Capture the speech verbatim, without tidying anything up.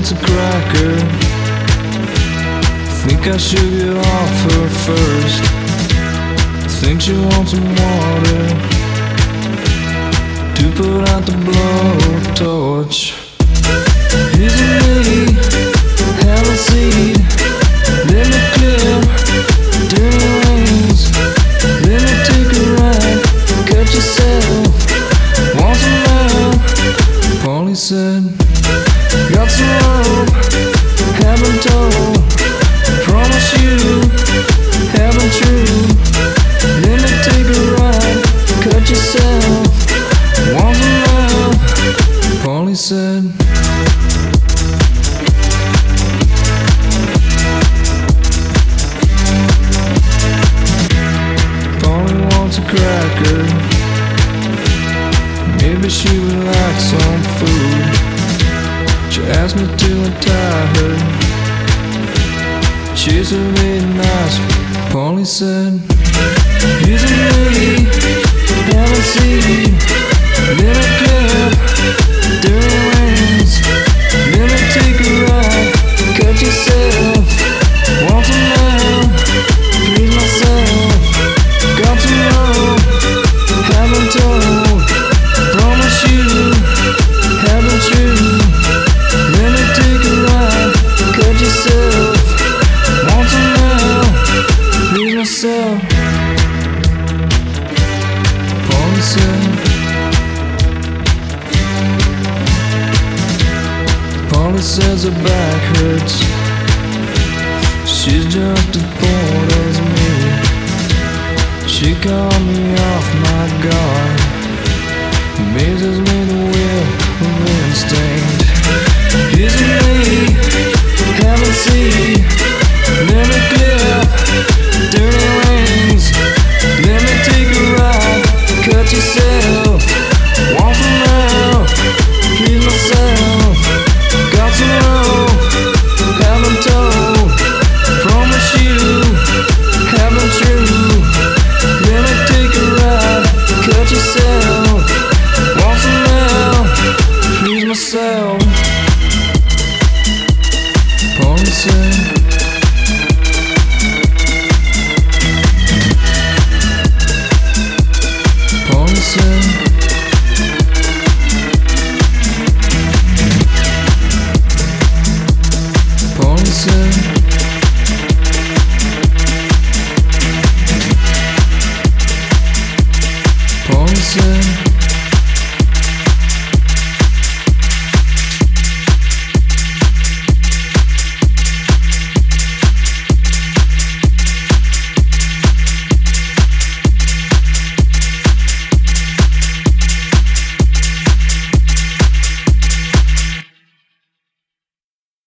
wants a cracker. Think I should get off her first. Think she wants some water to put out the blowtorch. Here's a me, have a seat. Let me clear dirty lanes. Let me take a ride. Cut yourself. Want some love? Paulie said. Got some rope, haven't told. Promise you, haven't true. Let me take a ride. Cut yourself. Want some love? Paulie said. Paulie wants a cracker. Maybe she would like some food. She asked me to untie her. She's a really nice. Paulie said, here's a me, haven't seen. Let me clip dirty wings. Let me take a ride. Cut yourself. Want some love? Please myself. Got to know. Haven't told. Promise you. Haven't you? Let me take a ride. Cut yourself. Want some love? Please myself. Paulie said. Paulie says her back hurts. She's just as bored as me. She caught me off my guard. Amazes me the will of instinct. Here's me, haven't seen. Let me clip dirty wings. Let me take a ride. Cut yourself. Want some love? Please myself. Got some rope, haven't told. Promise you, haven't true. Let me take a ride. Cut yourself. Want some love? Please myself. Paulie said. Paulie said. Paulie said. Paulie said.